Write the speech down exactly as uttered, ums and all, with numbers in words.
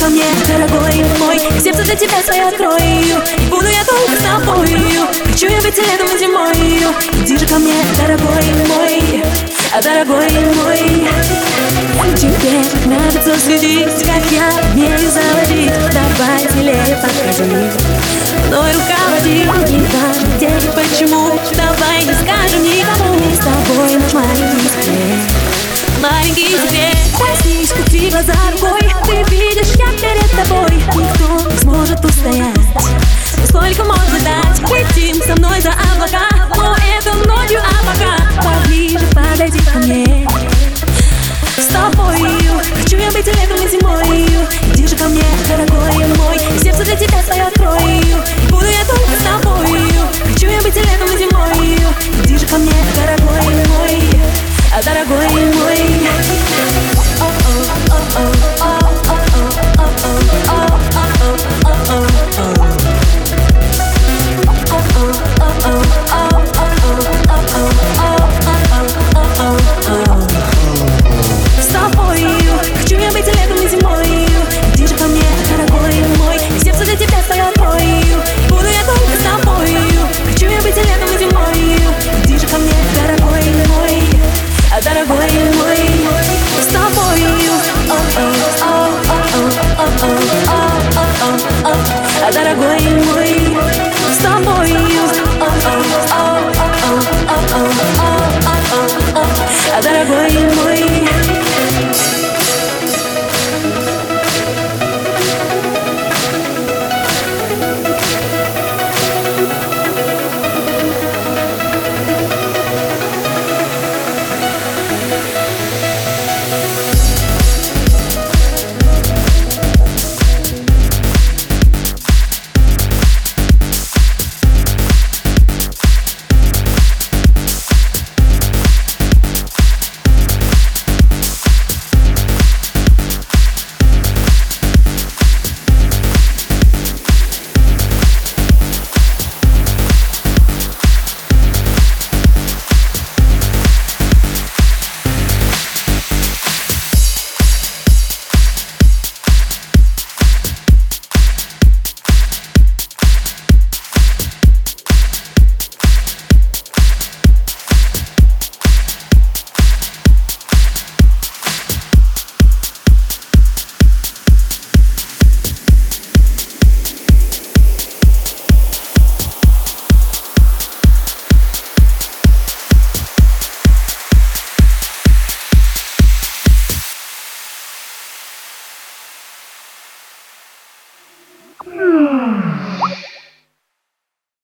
ко мне, дорогой мой, сердце для тебя свое открою, и буду я только с тобою. Хочу я быть летом и зимой. Иди же ко мне, дорогой мой, а дорогой мой. Тебе нравится следить, как я умею заводить. Давай смелее подходи, мной руководи. Не важно где и почему, давай не скажем никому. Мы с тобой наш маленький секрет, маленький секрет. Проснись, пути глаза рукой, ты видишь, я перед тобой. Никто не сможет устоять, сколько можно дать. Летим со мной за облака, но это ночью, а пока поближе подойди ко мне. С тобою хочу я быть летом и зимой. Иди же ко мне, дорогой мой, и сердце для тебя свое открою, и буду я только с тобою. Хочу я быть летом и зимой. Иди же ко мне, дорогой мой, а дорогой мой. Дорогой мой, с тобою, дорогой мой. Hmm.